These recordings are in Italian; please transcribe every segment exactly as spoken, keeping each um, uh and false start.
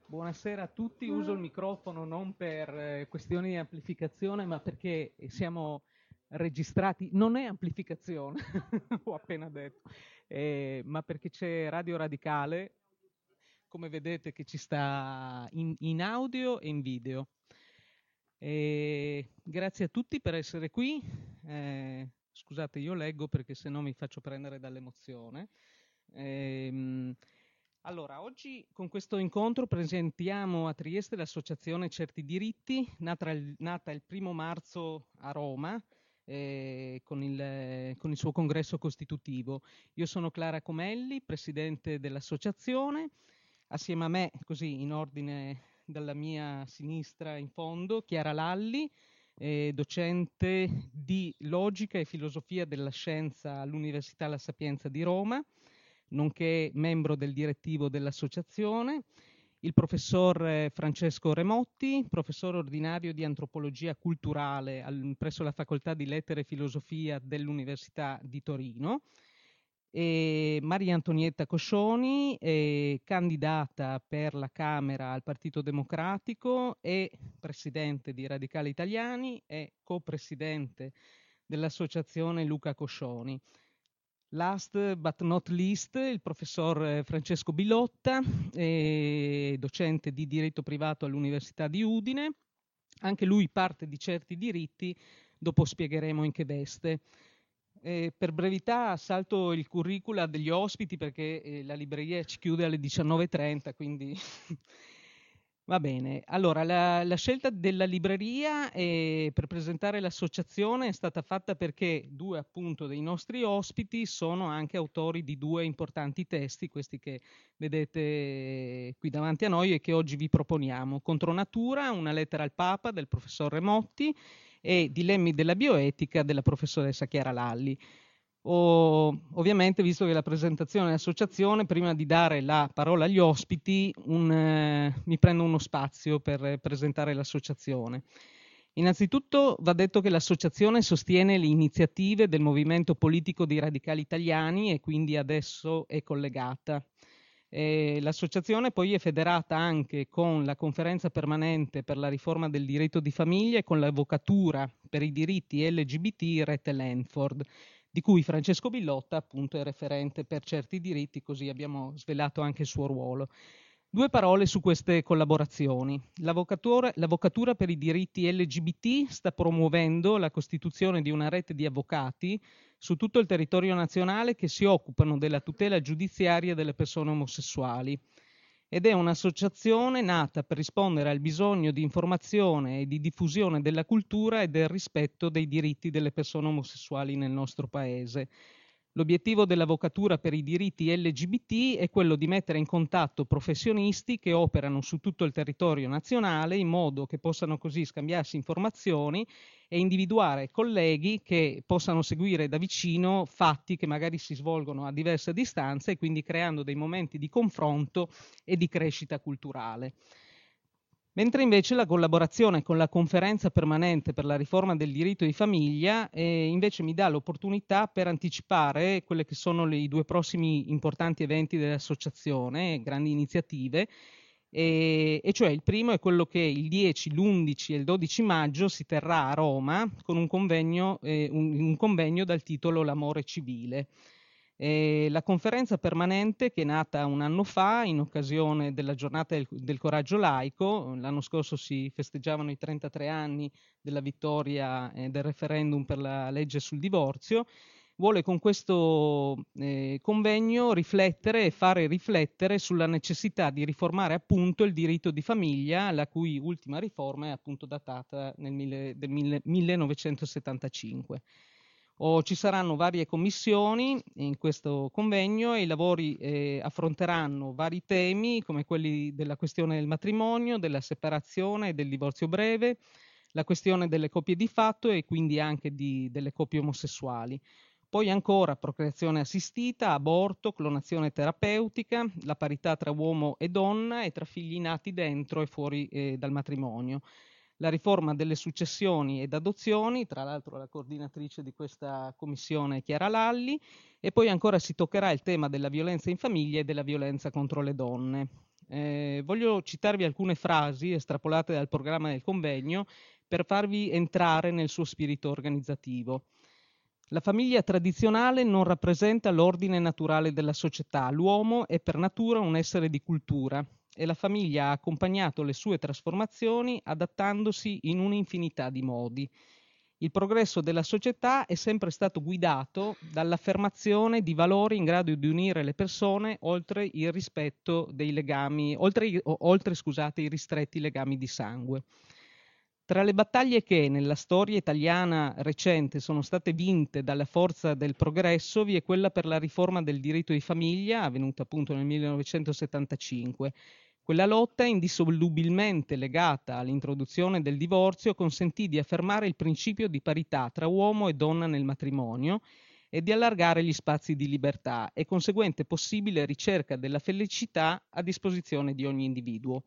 Buonasera a tutti, uso il microfono non per eh, questioni di amplificazione, ma perché siamo registrati, non è amplificazione, ho appena detto, eh, ma perché c'è Radio Radicale, come vedete, che ci sta in, in audio e in video. E grazie a tutti per essere qui. Eh, scusate, io leggo perché se no mi faccio prendere dall'emozione. Ehm, allora, oggi con questo incontro presentiamo a Trieste l'associazione Certi Diritti, nata il, nata il primo marzo a Roma, eh, con, il, con il suo congresso costitutivo. Io sono Clara Comelli, presidente dell'associazione. Assieme a me, così in ordine dalla mia sinistra in fondo, Chiara Lalli, eh, docente di logica e filosofia della scienza all'Università La Sapienza di Roma, nonché membro del direttivo dell'associazione, il professor eh, Francesco Remotti, professore ordinario di antropologia culturale al, presso la Facoltà di Lettere e Filosofia dell'Università di Torino, e Maria Antonietta Coscioni, eh, candidata per la Camera al Partito Democratico e presidente di Radicali Italiani e co-presidente dell'associazione Luca Coscioni. Last but not least, il professor eh, Francesco Bilotta, eh, docente di diritto privato all'Università di Udine. Anche lui parte di Certi Diritti, dopo spiegheremo in che veste. Eh, per brevità salto il curricula degli ospiti perché eh, la libreria ci chiude alle diciannove e trenta, quindi va bene. Allora, la, la scelta della libreria eh, per presentare l'associazione è stata fatta perché due appunto dei nostri ospiti sono anche autori di due importanti testi, questi che vedete qui davanti a noi e che oggi vi proponiamo. Contro natura, una lettera al Papa del professor Remotti e Dilemmi della bioetica della professoressa Chiara Lalli. O, ovviamente, visto che la presentazione dell'associazione, prima di dare la parola agli ospiti, un, eh, mi prendo uno spazio per eh, presentare l'associazione. Innanzitutto va detto che l'associazione sostiene le iniziative del movimento politico dei radicali italiani e quindi adesso è collegata. Eh, l'associazione poi è federata anche con la conferenza permanente per la riforma del diritto di famiglia e con l'avvocatura per i diritti L G B T Rete Lanford, di cui Francesco Billotta appunto è referente per certi diritti, così abbiamo svelato anche il suo ruolo. Due parole su queste collaborazioni. L'avvocatura, l'avvocatura per i diritti L G B T sta promuovendo la costituzione di una rete di avvocati su tutto il territorio nazionale che si occupano della tutela giudiziaria delle persone omosessuali ed è un'associazione nata per rispondere al bisogno di informazione e di diffusione della cultura e del rispetto dei diritti delle persone omosessuali nel nostro paese. L'obiettivo dell'avvocatura per i diritti L G B T è quello di mettere in contatto professionisti che operano su tutto il territorio nazionale in modo che possano così scambiarsi informazioni e individuare colleghi che possano seguire da vicino fatti che magari si svolgono a diversa distanza e quindi creando dei momenti di confronto e di crescita culturale. Mentre invece la collaborazione con la conferenza permanente per la riforma del diritto di famiglia eh, invece mi dà l'opportunità per anticipare quelle che sono i due prossimi importanti eventi dell'associazione, grandi iniziative, e, e cioè il primo è quello che il dieci, l'undici e il dodici maggio si terrà a Roma con un convegno, eh, un, un convegno dal titolo L'amore civile. Eh, la conferenza permanente, che è nata un anno fa in occasione della giornata del, del coraggio laico, l'anno scorso si festeggiavano i trentatré anni della vittoria eh, del referendum per la legge sul divorzio, vuole con questo eh, convegno riflettere e fare riflettere sulla necessità di riformare appunto il diritto di famiglia, la cui ultima riforma è appunto datata nel mille, del mille, millenovecentosettantacinque. O ci saranno varie commissioni in questo convegno e i lavori eh, affronteranno vari temi come quelli della questione del matrimonio, della separazione e del divorzio breve, la questione delle coppie di fatto e quindi anche di, delle coppie omosessuali. Poi ancora procreazione assistita, aborto, clonazione terapeutica, la parità tra uomo e donna e tra figli nati dentro e fuori eh, dal matrimonio, la riforma delle successioni ed adozioni, tra l'altro la coordinatrice di questa commissione è Chiara Lalli, e poi ancora si toccherà il tema della violenza in famiglia e della violenza contro le donne. Eh, voglio citarvi alcune frasi estrapolate dal programma del convegno per farvi entrare nel suo spirito organizzativo. La famiglia tradizionale non rappresenta l'ordine naturale della società. L'uomo è per natura un essere di cultura e la famiglia ha accompagnato le sue trasformazioni adattandosi in un'infinità di modi. Il progresso della società è sempre stato guidato dall'affermazione di valori in grado di unire le persone oltre il rispetto dei legami, oltre, oltre scusate, i ristretti legami di sangue. Tra le battaglie che nella storia italiana recente sono state vinte dalla forza del progresso vi è quella per la riforma del diritto di famiglia, avvenuta appunto nel millenovecentosettantacinque. Quella lotta, indissolubilmente legata all'introduzione del divorzio, consentì di affermare il principio di parità tra uomo e donna nel matrimonio e di allargare gli spazi di libertà e conseguente possibile ricerca della felicità a disposizione di ogni individuo.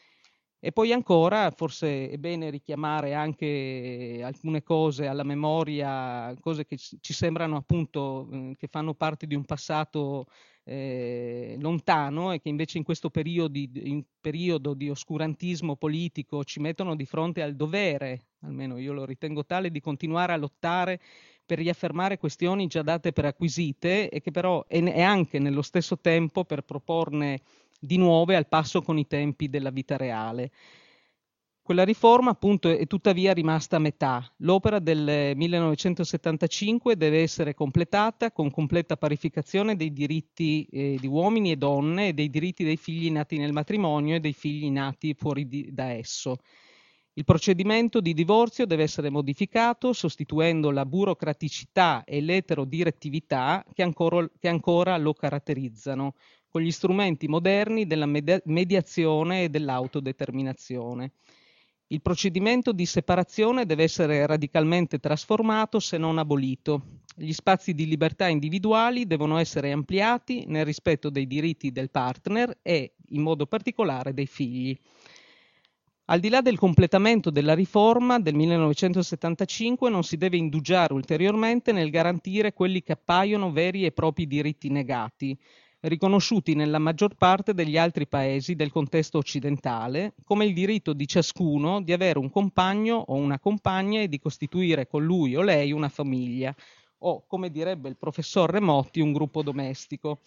E poi ancora, forse è bene richiamare anche alcune cose alla memoria, cose che ci sembrano appunto eh, che fanno parte di un passato eh, lontano e che invece in questo periodo, in periodo di oscurantismo politico ci mettono di fronte al dovere, almeno io lo ritengo tale, di continuare a lottare per riaffermare questioni già date per acquisite e che però è, è anche nello stesso tempo per proporne di nuove al passo con i tempi della vita reale. Quella riforma appunto è tuttavia rimasta a metà. L'opera del millenovecentosettantacinque deve essere completata con completa parificazione dei diritti eh, di uomini e donne e dei diritti dei figli nati nel matrimonio e dei figli nati fuori di, da esso. Il procedimento di divorzio deve essere modificato sostituendo la burocraticità e l'eterodirettività che ancora, che ancora lo caratterizzano, con gli strumenti moderni della mediazione e dell'autodeterminazione. Il procedimento di separazione deve essere radicalmente trasformato se non abolito. Gli spazi di libertà individuali devono essere ampliati nel rispetto dei diritti del partner e, in modo particolare, dei figli. Al di là del completamento della riforma del millenovecentosettantacinque non si deve indugiare ulteriormente nel garantire quelli che appaiono veri e propri diritti negati, riconosciuti nella maggior parte degli altri paesi del contesto occidentale, come il diritto di ciascuno di avere un compagno o una compagna e di costituire con lui o lei una famiglia, o, come direbbe il professor Remotti, un gruppo domestico,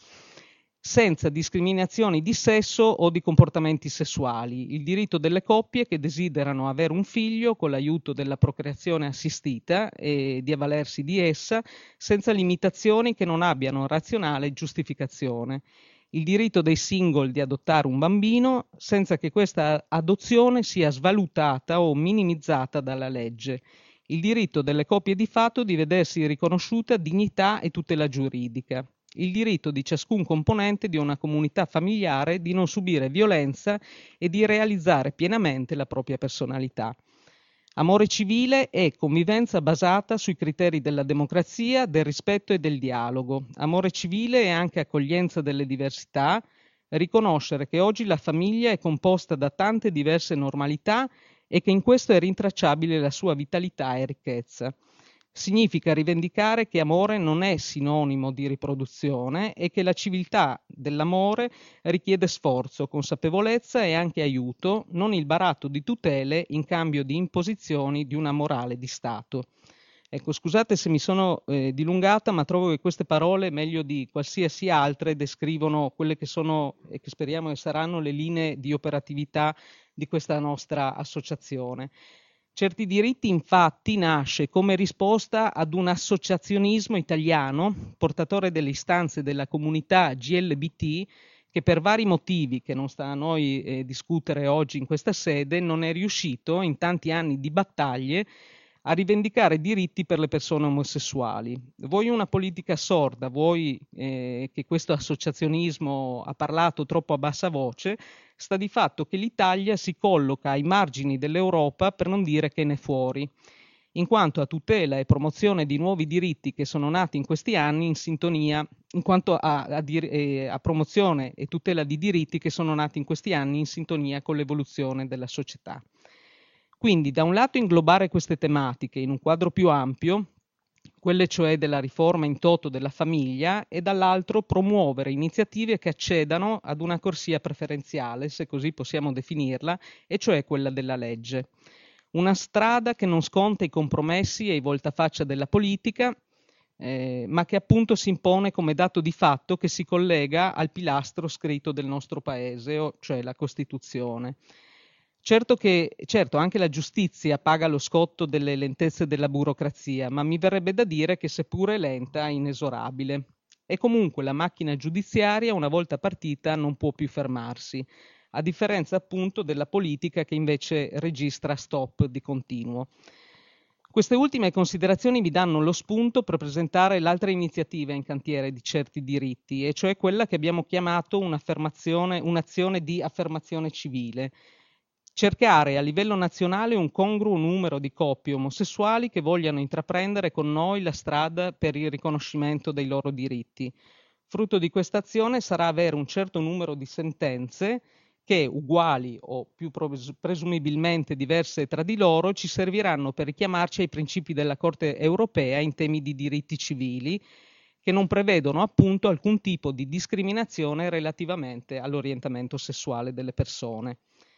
senza discriminazioni di sesso o di comportamenti sessuali, il diritto delle coppie che desiderano avere un figlio con l'aiuto della procreazione assistita e di avvalersi di essa senza limitazioni che non abbiano razionale giustificazione, il diritto dei single di adottare un bambino senza che questa adozione sia svalutata o minimizzata dalla legge, il diritto delle coppie di fatto di vedersi riconosciuta dignità e tutela giuridica, il diritto di ciascun componente di una comunità familiare di non subire violenza e di realizzare pienamente la propria personalità. Amore civile è convivenza basata sui criteri della democrazia, del rispetto e del dialogo. Amore civile è anche accoglienza delle diversità, riconoscere che oggi la famiglia è composta da tante diverse normalità e che in questo è rintracciabile la sua vitalità e ricchezza. Significa rivendicare che amore non è sinonimo di riproduzione e che la civiltà dell'amore richiede sforzo, consapevolezza e anche aiuto, non il baratto di tutele in cambio di imposizioni di una morale di Stato. Ecco, scusate se mi sono eh, dilungata, ma trovo che queste parole, meglio di qualsiasi altre, descrivono quelle che sono e che speriamo che saranno le linee di operatività di questa nostra associazione. Certi diritti infatti nasce come risposta ad un associazionismo italiano, portatore delle istanze della comunità G L B T, che per vari motivi che non sta a noi eh, discutere oggi in questa sede, non è riuscito in tanti anni di battaglie a rivendicare diritti per le persone omosessuali. Vuoi una politica sorda, vuoi eh, che questo associazionismo ha parlato troppo a bassa voce, sta di fatto che l'Italia si colloca ai margini dell'Europa, per non dire che ne fuori, in quanto a tutela e promozione di nuovi diritti che sono nati in questi anni in sintonia, in quanto a, a, eh, a promozione e tutela di diritti che sono nati in questi anni in sintonia con l'evoluzione della società. Quindi, da un lato inglobare queste tematiche in un quadro più ampio, quelle cioè della riforma in toto della famiglia, e dall'altro promuovere iniziative che accedano ad una corsia preferenziale, se così possiamo definirla, e cioè quella della legge. Una strada che non sconta i compromessi e i voltafaccia della politica, eh, ma che appunto si impone come dato di fatto che si collega al pilastro scritto del nostro paese, o cioè la Costituzione. Certo che, certo, anche la giustizia paga lo scotto delle lentezze della burocrazia, ma mi verrebbe da dire che seppure lenta è inesorabile. E comunque la macchina giudiziaria, una volta partita, non può più fermarsi, a differenza appunto della politica che invece registra stop di continuo. Queste ultime considerazioni mi danno lo spunto per presentare l'altra iniziativa in cantiere di certi diritti, e cioè quella che abbiamo chiamato un'affermazione, un'azione di affermazione civile. Cercare a livello nazionale un congruo numero di coppie omosessuali che vogliano intraprendere con noi la strada per il riconoscimento dei loro diritti. Frutto di questa azione sarà avere un certo numero di sentenze che, uguali o più presumibilmente diverse tra di loro, ci serviranno per richiamarci ai principi della Corte europea in temi di diritti civili, che non prevedono appunto alcun tipo di discriminazione relativamente all'orientamento sessuale delle persone.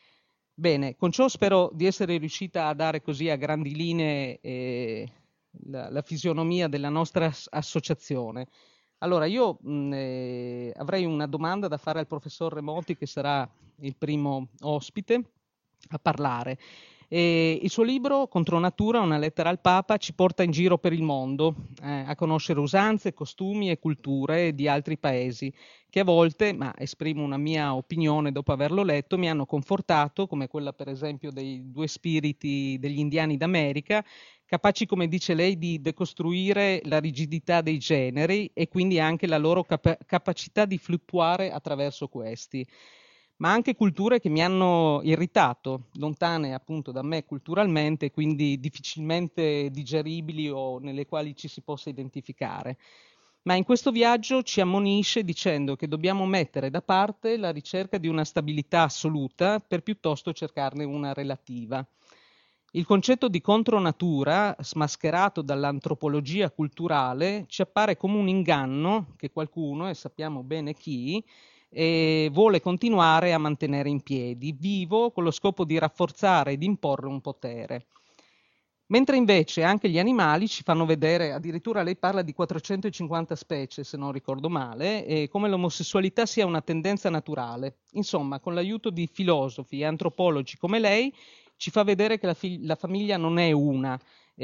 Bene, con ciò spero di essere riuscita a dare così a grandi linee eh, la, la fisionomia della nostra associazione. Allora, io mh, eh, avrei una domanda da fare al professor Remoti, che sarà il primo ospite a parlare. E il suo libro, Contro natura, una lettera al Papa, ci porta in giro per il mondo eh, a conoscere usanze, costumi e culture di altri paesi, che a volte, ma esprimo una mia opinione dopo averlo letto, mi hanno confortato, come quella per esempio dei due spiriti degli indiani d'America, capaci, come dice lei, di decostruire la rigidità dei generi e quindi anche la loro cap- capacità di fluttuare attraverso questi. Ma anche culture che mi hanno irritato, lontane appunto da me culturalmente, quindi difficilmente digeribili o nelle quali ci si possa identificare. Ma in questo viaggio ci ammonisce dicendo che dobbiamo mettere da parte la ricerca di una stabilità assoluta per piuttosto cercarne una relativa. Il concetto di contronatura, smascherato dall'antropologia culturale, ci appare come un inganno che qualcuno, e sappiamo bene chi, eh, vuole continuare a mantenere in piedi, vivo, con lo scopo di rafforzare ed imporre un potere. Mentre invece anche gli animali ci fanno vedere, addirittura lei parla di quattrocentocinquanta specie, se non ricordo male, e come l'omosessualità sia una tendenza naturale. Insomma, con l'aiuto di filosofi e antropologi come lei, ci fa vedere che la, fig- la famiglia non è una,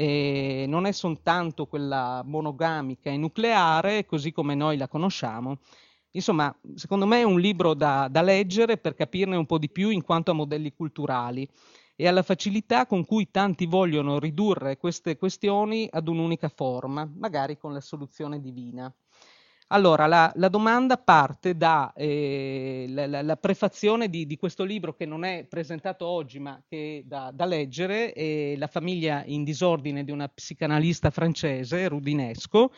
eh, non è soltanto quella monogamica e nucleare, così come noi la conosciamo. Insomma, secondo me è un libro da, da leggere per capirne un po' di più in quanto a modelli culturali e alla facilità con cui tanti vogliono ridurre queste questioni ad un'unica forma, magari con la soluzione divina. Allora, la, la domanda parte da eh, la, la, la prefazione di, di questo libro, che non è presentato oggi ma che è da, da leggere, è La famiglia in disordine di una psicanalista francese, Rudinesco,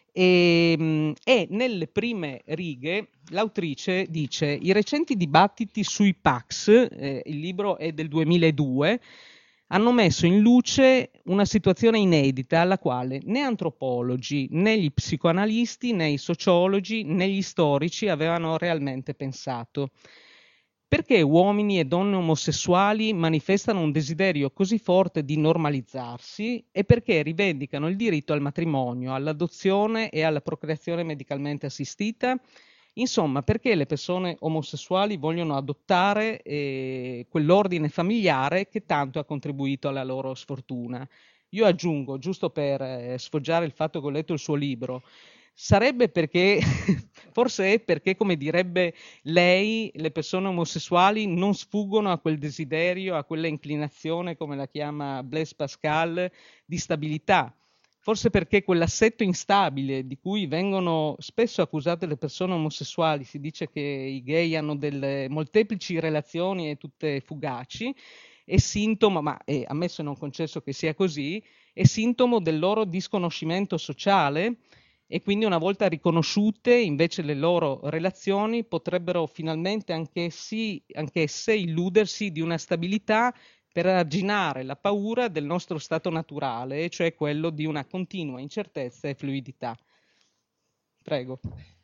e, e nelle prime righe l'autrice dice: i recenti dibattiti sui P A C S, eh, il libro è del duemiladue, hanno messo in luce una situazione inedita alla quale né antropologi, né gli psicoanalisti, né i sociologi, né gli storici avevano realmente pensato. Perché uomini e donne omosessuali manifestano un desiderio così forte di normalizzarsi e perché rivendicano il diritto al matrimonio, all'adozione e alla procreazione medicalmente assistita? Insomma, perché le persone omosessuali vogliono adottare eh, quell'ordine familiare che tanto ha contribuito alla loro sfortuna? Io aggiungo, giusto per eh, sfoggiare il fatto che ho letto il suo libro, sarebbe perché, forse è perché, come direbbe lei, le persone omosessuali non sfuggono a quel desiderio, a quella inclinazione, come la chiama Blaise Pascal, di stabilità. Forse perché quell'assetto instabile di cui vengono spesso accusate le persone omosessuali, si dice che i gay hanno delle molteplici relazioni e tutte fugaci, è sintomo, ma è ammesso e non concesso che sia così, è sintomo del loro disconoscimento sociale, e quindi una volta riconosciute invece le loro relazioni potrebbero finalmente anch'essi, anch'esse illudersi di una stabilità per arginare la paura del nostro stato naturale, cioè quello di una continua incertezza e fluidità. Prego.